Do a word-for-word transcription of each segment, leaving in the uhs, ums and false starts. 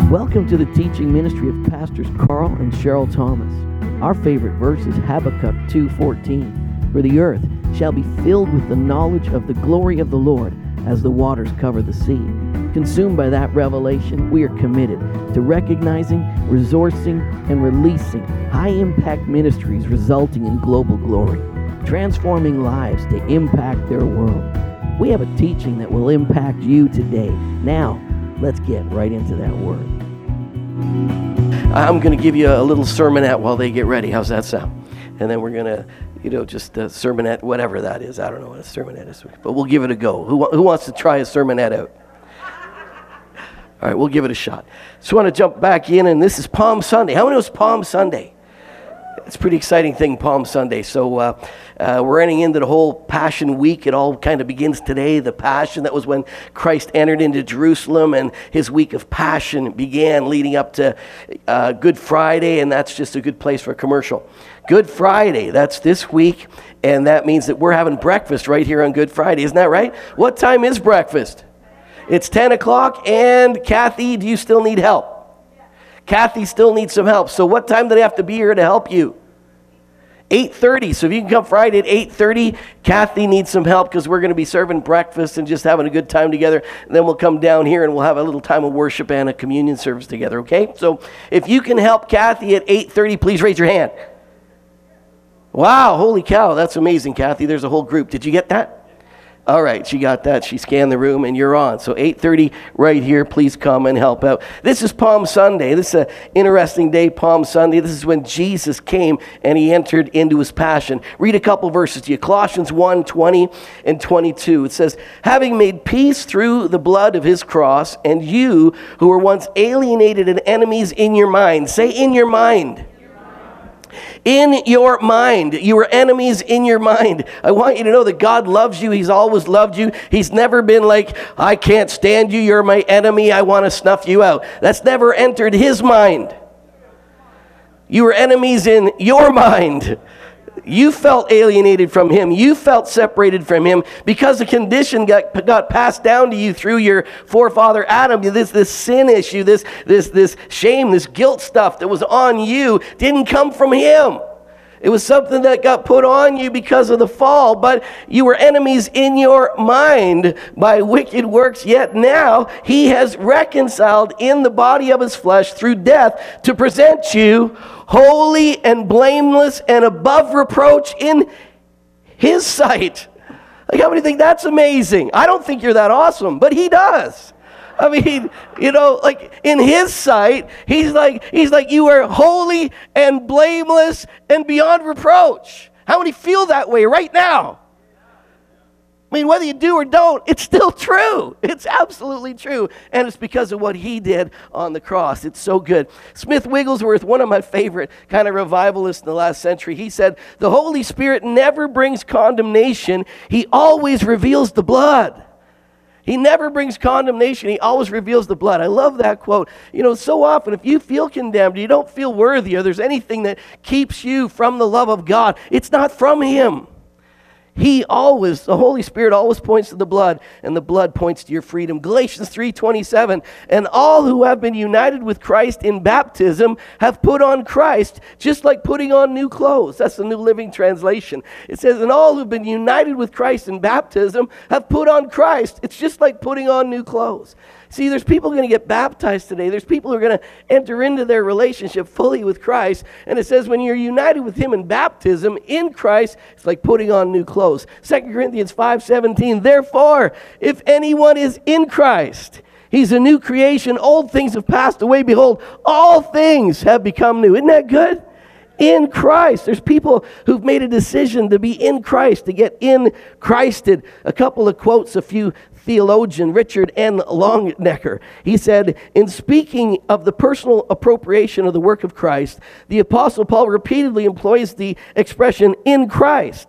Welcome to the teaching ministry of Pastors Carl and Cheryl Thomas. Our favorite verse is Habakkuk two fourteen. For the earth shall be filled with the knowledge of the glory of the Lord as the waters cover the sea. Consumed by that revelation, we are committed to recognizing, resourcing, and releasing high-impact ministries resulting in global glory, transforming lives to impact their world. We have a teaching that will impact you today. Now, let's get right into that word. I'm going to give you a little sermonette while they get ready. How's that sound? And then we're going to, you know, just a sermonette, whatever that is. I don't know what a sermonette is, but we'll give it a go. Who, who wants to try a sermonette out? All right, we'll give it a shot. Just want to jump back in, and this is Palm Sunday. How many knows Palm Sunday? It's a pretty exciting thing, Palm Sunday. So uh, uh, we're entering into the whole Passion Week. It all kind of begins today. The Passion, that was when Christ entered into Jerusalem, and his week of Passion began leading up to uh, Good Friday, and that's just a good place for a commercial. Good Friday, that's this week, and that means that we're having breakfast right here on Good Friday. Isn't that right? What time is breakfast? It's ten o'clock, and Kathy, do you still need help? Kathy still needs some help. So what time do they have to be here to help you? eight thirty. So if you can come Friday at eight thirty, Kathy needs some help because we're going to be serving breakfast and just having a good time together. And then we'll come down here and we'll have a little time of worship and a communion service together, okay? So if you can help Kathy at eight thirty, please raise your hand. Wow, holy cow, that's amazing, Kathy. There's a whole group. Did you get that? All right, she got that. She scanned the room, and you're on. So eight thirty right here. Please come and help out. This is Palm Sunday. This is an interesting day, Palm Sunday. This is when Jesus came, and he entered into his passion. Read a couple verses to you. Colossians one, twenty and twenty-two. It says, having made peace through the blood of his cross, and you who were once alienated and enemies in your mind. Say, in your mind. In your mind. You were enemies in your mind. I want you to know that God loves you. He's always loved you. He's never been like, I can't stand you. You're my enemy. I want to snuff you out. That's never entered his mind. You were enemies in your mind. You felt alienated from him. You felt separated from him because the condition got, got passed down to you through your forefather Adam. This, this sin issue, this, this, this shame, this guilt stuff that was on you didn't come from him. It was something that got put on you because of the fall, but you were enemies in your mind by wicked works, yet now he has reconciled in the body of his flesh through death to present you holy and blameless and above reproach in his sight. Like, how many think that's amazing? I don't think you're that awesome, but he does. I mean, you know, like in his sight, he's like, he's like, you are holy and blameless and beyond reproach. How many feel that way right now? I mean, whether you do or don't, it's still true. It's absolutely true. And it's because of what he did on the cross. It's so good. Smith Wigglesworth, one of my favorite kind of revivalists in the last century, he said, the Holy Spirit never brings condemnation. He always reveals the blood. He never brings condemnation. He always reveals the blood. I love that quote. You know, so often if you feel condemned, you don't feel worthy, or there's anything that keeps you from the love of God, it's not from him. He always, the Holy Spirit always points to the blood, and the blood points to your freedom. Galatians three twenty-seven, and all who have been united with Christ in baptism have put on Christ, just like putting on new clothes. That's the New Living Translation. It says, and all who've been united with Christ in baptism have put on Christ. It's just like putting on new clothes. See, there's people going to get baptized today. There's people who are going to enter into their relationship fully with Christ. And it says when you're united with him in baptism, in Christ, it's like putting on new clothes. Second Corinthians five seventeen, therefore, if anyone is in Christ, he's a new creation. Old things have passed away. Behold, all things have become new. Isn't that good? In Christ. There's people who've made a decision to be in Christ, to get in Christed. A couple of quotes, a few theologian Richard N. Longnecker. He said, in speaking of the personal appropriation of the work of Christ, the Apostle Paul repeatedly employs the expression in Christ.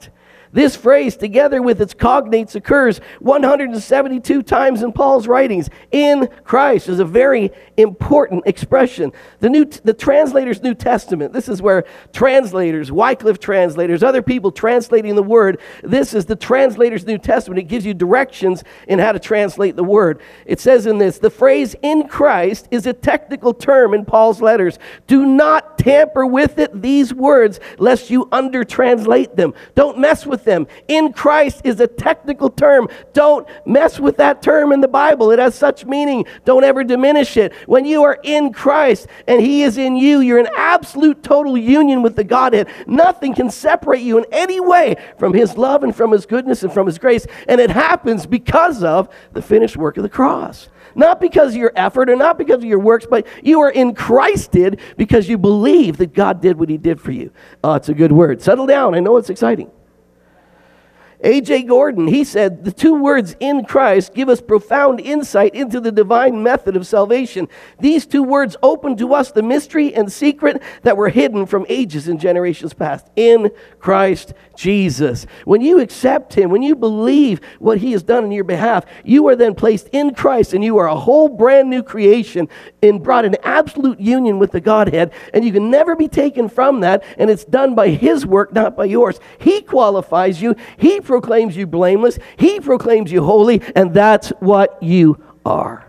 This phrase, together with its cognates, occurs one hundred seventy-two times in Paul's writings. In Christ is a very important expression. The new, the translator's New Testament, this is where translators, Wycliffe translators, other people translating the word, this is the translator's New Testament. It gives you directions in how to translate the word. It says in this, the phrase in Christ is a technical term in Paul's letters. Do not tamper with it, these words, lest you under-translate them. Don't mess with them. In Christ is a technical term. Don't mess with that term in the Bible. It has such meaning. Don't ever diminish it. When you are in Christ and He is in you, you're in absolute total union with the Godhead. Nothing can separate you in any way from His love and from His goodness and from His grace. And it happens because of the finished work of the cross. Not because of your effort or not because of your works, but you are in Christed because you believe that God did what He did for you. Oh, it's a good word. Settle down. I know it's exciting. A J Gordon, he said, the two words in Christ give us profound insight into the divine method of salvation. These two words open to us the mystery and secret that were hidden from ages and generations past. In Christ Jesus. When you accept Him, when you believe what He has done in your behalf, you are then placed in Christ and you are a whole brand new creation and brought in absolute union with the Godhead, and you can never be taken from that, and it's done by His work, not by yours. He qualifies you. He proclaims you blameless. He proclaims you holy, and that's what you are.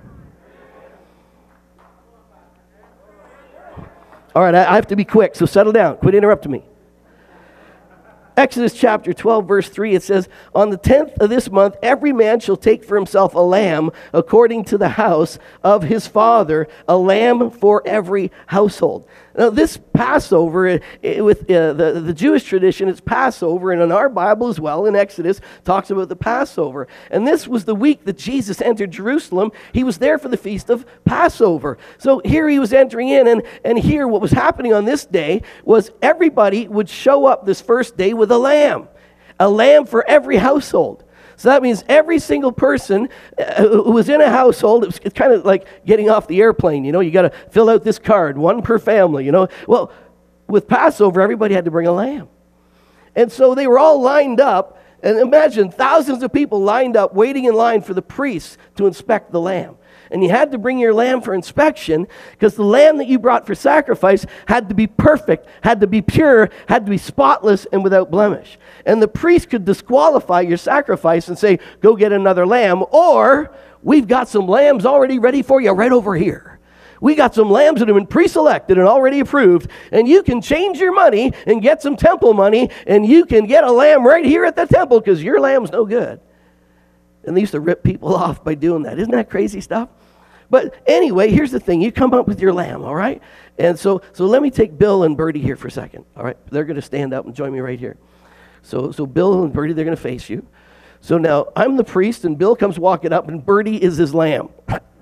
All right, I have to be quick, so settle down. Quit interrupting me. Exodus chapter twelve, verse three, it says, on the tenth of this month, every man shall take for himself a lamb according to the house of his father, a lamb for every household. Now, this Passover, it, it, with uh, the, the Jewish tradition, it's Passover, and in our Bible as well, in Exodus, talks about the Passover. And this was the week that Jesus entered Jerusalem. He was there for the feast of Passover. So here He was entering in, and, and here what was happening on this day was everybody would show up this first day with a lamb. A lamb for every household. So that means every single person who was in a household, it was, it's kind of like getting off the airplane, you know, you got to fill out this card, one per family, you know. Well, with Passover, everybody had to bring a lamb. And so they were all lined up, and imagine thousands of people lined up, waiting in line for the priests to inspect the lamb. And you had to bring your lamb for inspection because the lamb that you brought for sacrifice had to be perfect, had to be pure, had to be spotless and without blemish. And the priest could disqualify your sacrifice and say, go get another lamb, or we've got some lambs already ready for you right over here. We got some lambs that have been pre-selected and already approved, and you can change your money and get some temple money, and you can get a lamb right here at the temple because your lamb's no good. And they used to rip people off by doing that. Isn't that crazy stuff? But anyway, here's the thing. You come up with your lamb, all right? And so so let me take Bill and Bertie here for a second, all right? They're going to stand up and join me right here. So so Bill and Bertie, they're going to face you. So now I'm the priest, and Bill comes walking up, and Bertie is his lamb.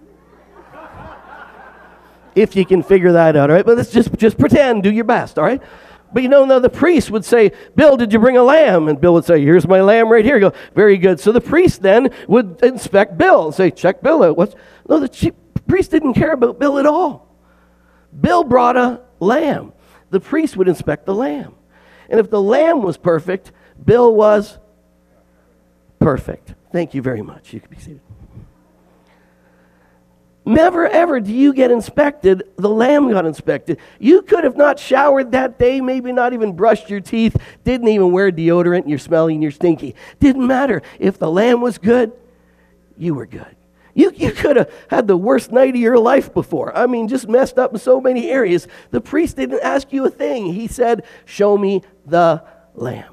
If you can figure that out, all right? But let's just, just pretend. Do your best, all right? But you know, now the priest would say, Bill, did you bring a lamb? And Bill would say, here's my lamb right here. You go, very good. So the priest then would inspect Bill and say, check Bill out. What's... No, the chief priest didn't care about Bill at all. Bill brought a lamb. The priest would inspect the lamb. And if the lamb was perfect, Bill was perfect. Thank you very much. You can be seated. Never ever do you get inspected. The lamb got inspected. You could have not showered that day, maybe not even brushed your teeth, didn't even wear deodorant, and you're smelly and you're stinky. Didn't matter. If the lamb was good, you were good. You, you could have had the worst night of your life before. I mean, just messed up in so many areas. The priest didn't ask you a thing. He said, show me the lamb.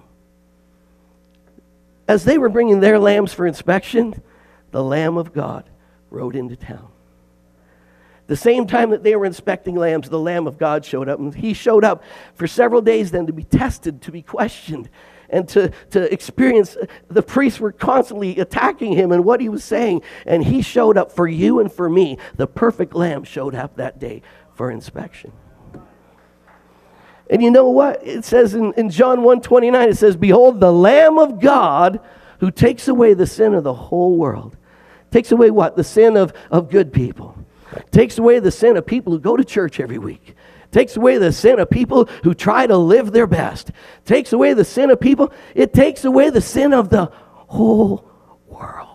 As they were bringing their lambs for inspection, the Lamb of God rode into town. The same time that they were inspecting lambs, the Lamb of God showed up. And He showed up for several days then to be tested, to be questioned, and to, to experience. The priests were constantly attacking Him and what He was saying. And He showed up for you and for me. The perfect Lamb showed up that day for inspection. And you know what? It says in, in John one twenty-nine, it says, behold, the Lamb of God who takes away the sin of the whole world. Takes away what? The sin of, of good people. Takes away the sin of people who go to church every week. Takes away the sin of people who try to live their best. Takes away the sin of people. It takes away the sin of the whole world.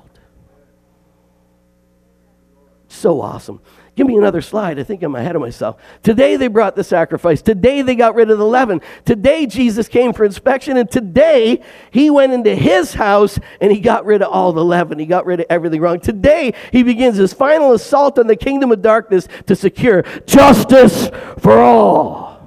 So awesome. Give me another slide. I think I'm ahead of myself. Today they brought the sacrifice. Today they got rid of the leaven. Today Jesus came for inspection. And today he went into his house and he got rid of all the leaven. He got rid of everything wrong. Today he begins his final assault on the kingdom of darkness to secure justice for all.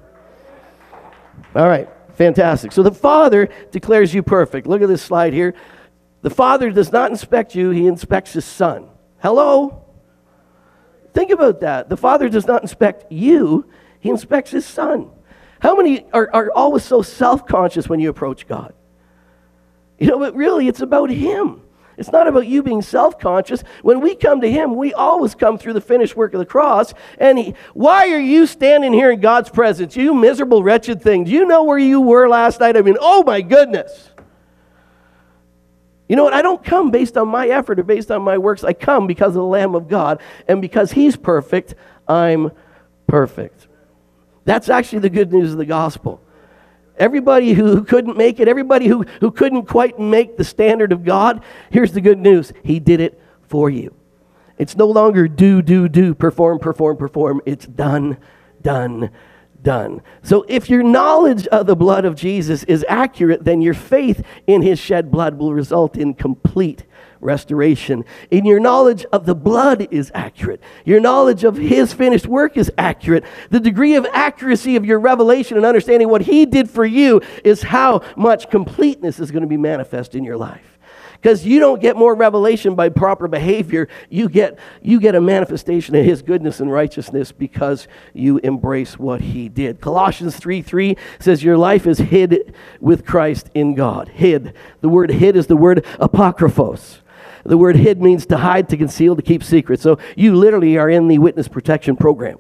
All right. Fantastic. So the Father declares you perfect. Look at this slide here. The Father does not inspect you. He inspects his Son. Hello? Think about that. The Father does not inspect you. He inspects his Son. How many are, are always so self-conscious when you approach God? You know, but really it's about him. It's not about you being self-conscious. When we come to him, we always come through the finished work of the cross. And he, why are you standing here in God's presence? You miserable, wretched thing. Do you know where you were last night? I mean, oh my goodness. You know what? I don't come based on my effort or based on my works. I come because of the Lamb of God. And because he's perfect, I'm perfect. That's actually the good news of the gospel. Everybody who couldn't make it, everybody who, who couldn't quite make the standard of God, here's the good news. He did it for you. It's no longer do, do, do, perform, perform, perform. It's done, done, done. So if your knowledge of the blood of Jesus is accurate, then your faith in his shed blood will result in complete restoration. And your knowledge of the blood is accurate. Your knowledge of his finished work is accurate. The degree of accuracy of your revelation and understanding what he did for you is how much completeness is going to be manifest in your life. Because you don't get more revelation by proper behavior. You get, you get a manifestation of his goodness and righteousness because you embrace what he did. Colossians three three says your life is hid with Christ in God. Hid. The word hid is the word apokryphos. The word hid means to hide, to conceal, to keep secret. So you literally are in the witness protection program.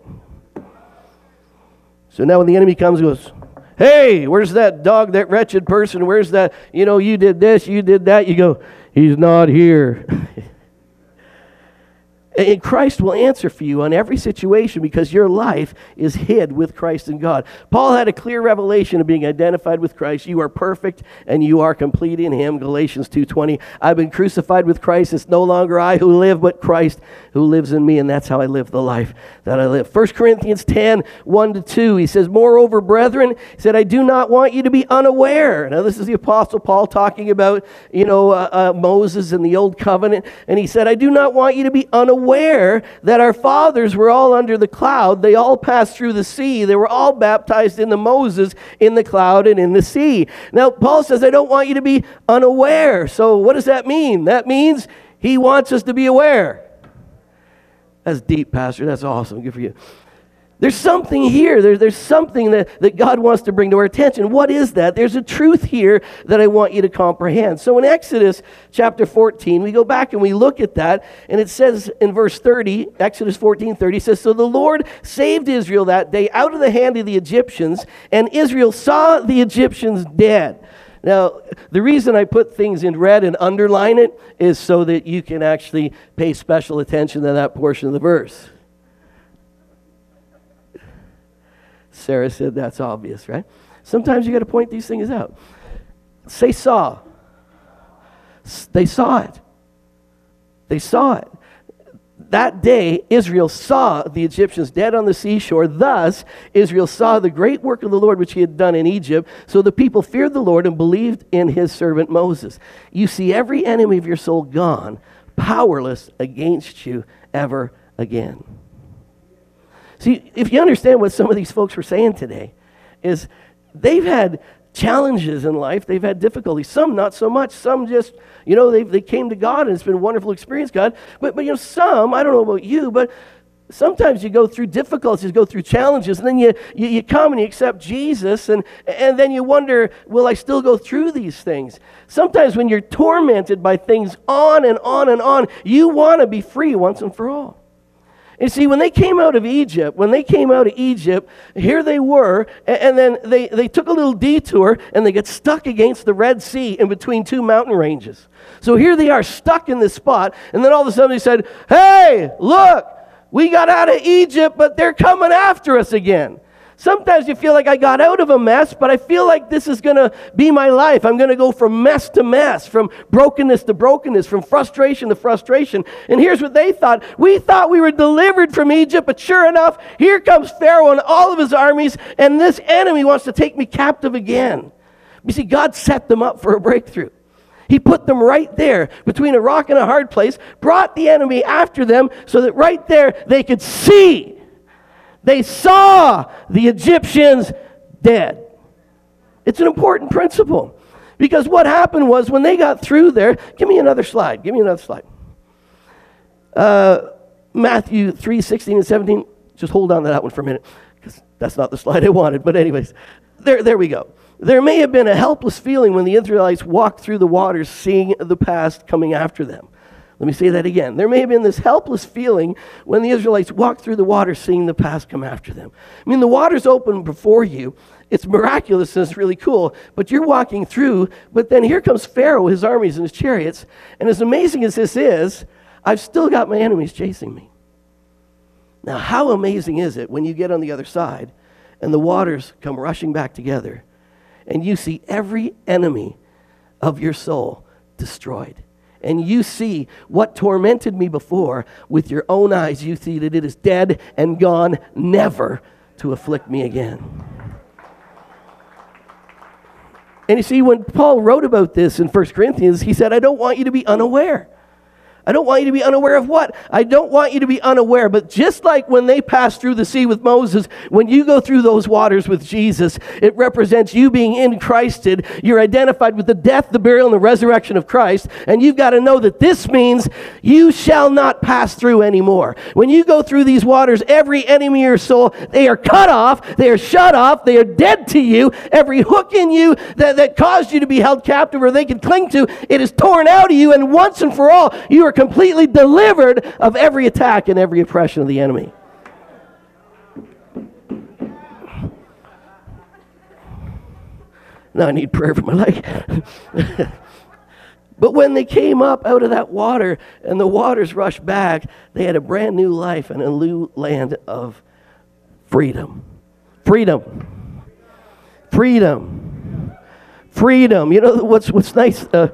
So now when the enemy comes and goes, hey, where's that dog, that wretched person? Where's that, you know, you did this, you did that. You go, he's not here. And Christ will answer for you on every situation because your life is hid with Christ in God. Paul had a clear revelation of being identified with Christ. You are perfect and you are complete in him. Galatians two twenty. I've been crucified with Christ. It's no longer I who live, but Christ who lives in me. And that's how I live the life that I live. First Corinthians ten, one to two. He says, moreover, brethren, he said, I do not want you to be unaware. Now this is the Apostle Paul talking about, you know, uh, uh, Moses and the Old Covenant. And he said, I do not want you to be unaware aware that our fathers were all under the cloud. They all passed through the sea. They were all baptized into Moses in the cloud and in the sea. Now, Paul says, I don't want you to be unaware. So what does that mean? That means he wants us to be aware. That's deep, Pastor. That's awesome. Good for you. There's something here. There, there's something that, that God wants to bring to our attention. What is that? There's a truth here that I want you to comprehend. So in Exodus chapter fourteen, we go back and we look at that, and it says in verse thirty, Exodus fourteen thirty, says, so the Lord saved Israel that day out of the hand of the Egyptians, and Israel saw the Egyptians dead. Now, the reason I put things in red and underline it is so that you can actually pay special attention to that portion of the verse. Sarah said that's obvious, right? Sometimes you got to point these things out. Say saw. They saw it. They saw it. That day, Israel saw the Egyptians dead on the seashore. Thus, Israel saw the great work of the Lord which he had done in Egypt. So the people feared the Lord and believed in his servant Moses. You see every enemy of your soul gone, powerless against you ever again. See, if you understand what some of these folks were saying today, is they've had challenges in life. They've had difficulties. Some not so much. Some just, you know, they they came to God and it's been a wonderful experience, God. But, but you know, some, I don't know about you, but sometimes you go through difficulties, you go through challenges, and then you, you, you come and you accept Jesus, and, and then you wonder, will I still go through these things? Sometimes when you're tormented by things on and on and on, you want to be free once and for all. And see, when they came out of Egypt, when they came out of Egypt, here they were, and then they, they took a little detour, and they get stuck against the Red Sea in between two mountain ranges. So here they are stuck in this spot, and then all of a sudden they said, hey, look, we got out of Egypt, but they're coming after us again. Sometimes you feel like I got out of a mess, but I feel like this is going to be my life. I'm going to go from mess to mess, from brokenness to brokenness, from frustration to frustration. And here's what they thought. We thought we were delivered from Egypt, but sure enough, here comes Pharaoh and all of his armies, and this enemy wants to take me captive again. You see, God set them up for a breakthrough. He put them right there between a rock and a hard place, brought the enemy after them so that right there they could see. They saw the Egyptians dead. It's an important principle because what happened was when they got through there, give me another slide, give me another slide. Uh, Matthew three, sixteen and seventeen, just hold on to that one for a minute because that's not the slide I wanted, but anyways, there, there we go. There may have been a helpless feeling when the Israelites walked through the waters seeing the past coming after them. Let me say that again. There may have been this helpless feeling when the Israelites walked through the water seeing the past come after them. I mean, the water's open before you. It's miraculous and it's really cool, but you're walking through, but then here comes Pharaoh, his armies and his chariots, and as amazing as this is, I've still got my enemies chasing me. Now, how amazing is it when you get on the other side and the waters come rushing back together and you see every enemy of your soul destroyed? And you see what tormented me before with your own eyes. You see that it is dead and gone, never to afflict me again. And you see, when Paul wrote about this in First Corinthians, he said, I don't want you to be unaware. I don't want you to be unaware of what? I don't want you to be unaware, but just like when they passed through the sea with Moses, when you go through those waters with Jesus, it represents you being in Christed. You're identified with the death, the burial, and the resurrection of Christ, and you've got to know that this means you shall not pass through anymore. When you go through these waters, every enemy of your soul, they are cut off, they are shut off, they are dead to you. Every hook in you that, that caused you to be held captive or they can cling to, it is torn out of you, and once and for all, you are completely delivered of every attack and every oppression of the enemy. Now I need prayer for my leg. But when they came up out of that water and the waters rushed back, they had a brand new life and a new land of freedom. Freedom. Freedom. Freedom. You know what's what's nice? Uh,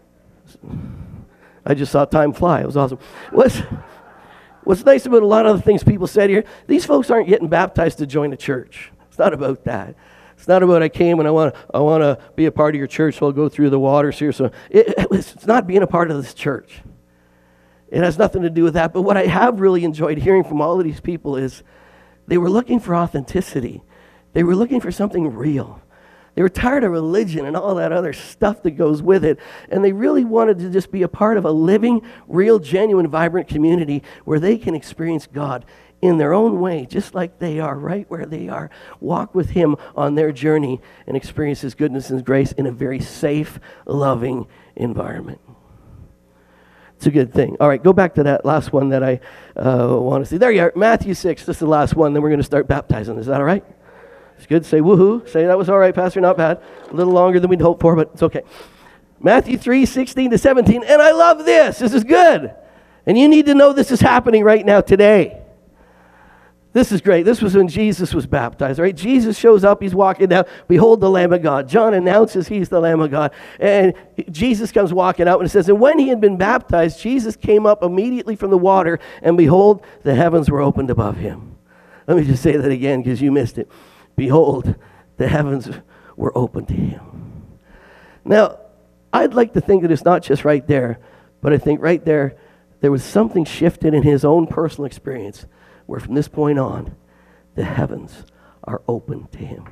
I just saw time fly. It was awesome. What's, what's nice about a lot of the things people said here, these folks aren't getting baptized to join a church. It's not about that. It's not about I came and I want to I want to be a part of your church, so I'll go through the waters here. So it, it's not being a part of this church. It has nothing to do with that. But what I have really enjoyed hearing from all of these people is they were looking for authenticity. They were looking for something real. They were tired of religion and all that other stuff that goes with it. And they really wanted to just be a part of a living, real, genuine, vibrant community where they can experience God in their own way, just like they are, right where they are. Walk with Him on their journey and experience His goodness and Grace in a very safe, loving environment. It's a good thing. All right, go back to that last one that I uh, want to see. There you are, Matthew six. This is the last one. Then we're going to start baptizing. Is that all right? It's good. Say woohoo. Say that was all right, Pastor. Not bad. A little longer than we'd hoped for, but it's okay. Matthew three, sixteen to seventeen. And I love this. This is good. And you need to know this is happening right now today. This is great. This was when Jesus was baptized, right? Jesus shows up. He's walking down. Behold the Lamb of God. John announces He's the Lamb of God. And Jesus comes walking out and it says, and when He had been baptized, Jesus came up immediately from the water, and behold, the heavens were opened above Him. Let me just say that again because you missed it. Behold, the heavens were opened to Him. Now, I'd like to think that it's not just right there, but I think right there, there was something shifted in His own personal experience where from this point on, the heavens are open to Him.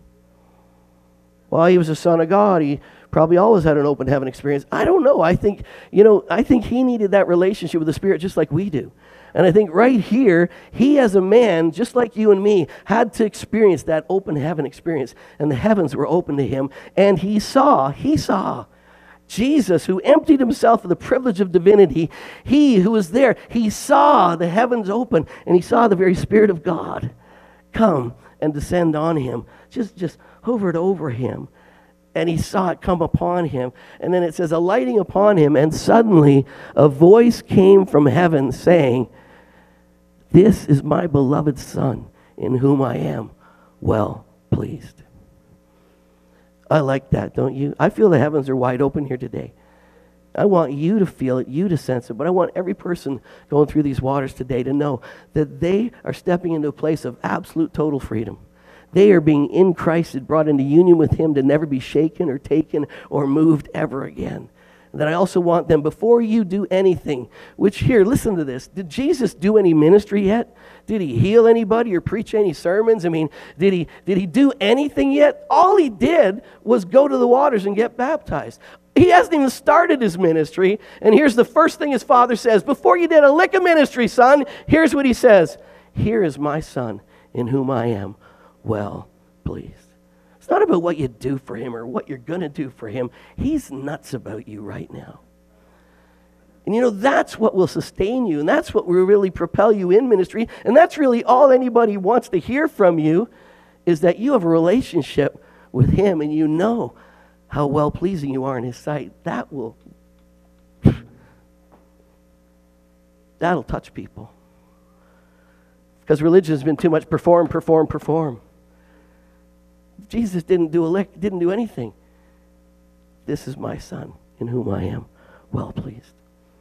While He was a Son of God, He probably always had an open heaven experience. I don't know. I think, you know, I think He needed that relationship with the Spirit just like we do. And I think right here, He as a man, just like you and me, had to experience that open heaven experience. And the heavens were open to Him. And He saw, He saw Jesus, who emptied Himself of the privilege of divinity. He who was there, He saw the heavens open. And He saw the very Spirit of God come and descend on Him. Just, just hovered over Him. And He saw it come upon Him. And then it says, alighting upon Him, and suddenly a voice came from heaven saying, this is my beloved Son, in whom I am well pleased. I like that, don't you? I feel the heavens are wide open here today. I want you to feel it, you to sense it, but I want every person going through these waters today to know that they are stepping into a place of absolute total freedom. They are being in Christ and brought into union with Him to never be shaken or taken or moved ever again. And then I also want them, before you do anything, which here, listen to this. Did Jesus do any ministry yet? Did He heal anybody or preach any sermons? I mean, did he, did he do anything yet? All He did was go to the waters and get baptized. He hasn't even started His ministry. And here's the first thing His Father says. Before you did a lick of ministry, son, here's what He says. Here is my Son in whom I am well pleased. It's not about what you do for Him or what you're going to do for Him. He's nuts about you right now. And you know, that's what will sustain you, and that's what will really propel you in ministry, and that's really all anybody wants to hear from you, is that you have a relationship with Him and you know how well-pleasing you are in His sight. That will, that'll touch people. Because religion has been too much perform, perform, perform. Jesus didn't do a lick, didn't do anything. This is my Son in whom I am well pleased.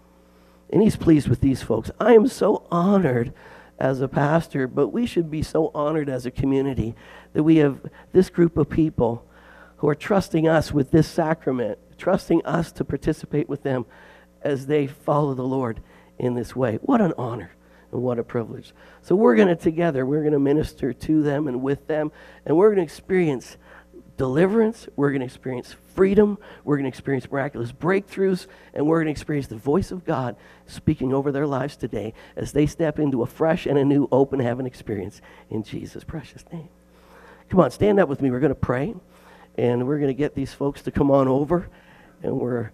And He's pleased with these folks. I am so honored as a pastor, but we should be so honored as a community that we have this group of people who are trusting us with this sacrament, trusting us to participate with them as they follow the Lord in this way. What an honor. And what a privilege. So we're going to together, we're going to minister to them and with them, and we're going to experience deliverance, we're going to experience freedom, we're going to experience miraculous breakthroughs, and we're going to experience the voice of God speaking over their lives today as they step into a fresh and a new open heaven experience in Jesus' precious name. Come on, stand up with me. We're going to pray, and we're going to get these folks to come on over, and we're,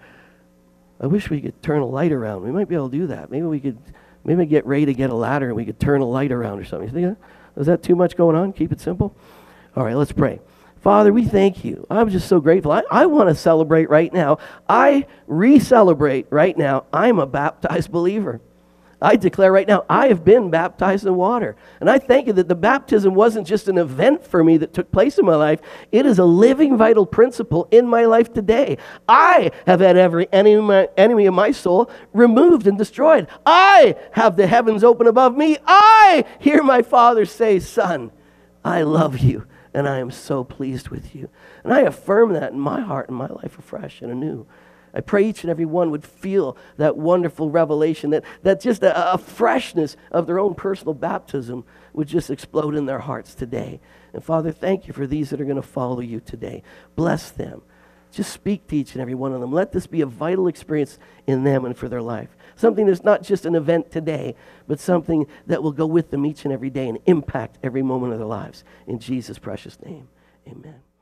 I wish we could turn a light around. We might be able to do that. Maybe we could Maybe get Ray to get a ladder and we could turn a light around or something. You think, is that too much going on? Keep it simple. All right, let's pray. Father, we thank you. I'm just so grateful. I, I want to celebrate right now. I re-celebrate right now. I'm a baptized believer. I declare right now, I have been baptized in water. And I thank you that the baptism wasn't just an event for me that took place in my life. It is a living, vital principle in my life today. I have had every enemy of my, enemy of my soul removed and destroyed. I have the heavens open above me. I hear my Father say, Son, I love you, and I am so pleased with you. And I affirm that in my heart and my life afresh and anew. I pray each and every one would feel that wonderful revelation, that, that just a, a freshness of their own personal baptism would just explode in their hearts today. And Father, thank you for these that are going to follow you today. Bless them. Just speak to each and every one of them. Let this be a vital experience in them and for their life. Something that's not just an event today, but something that will go with them each and every day and impact every moment of their lives. In Jesus' precious name, amen.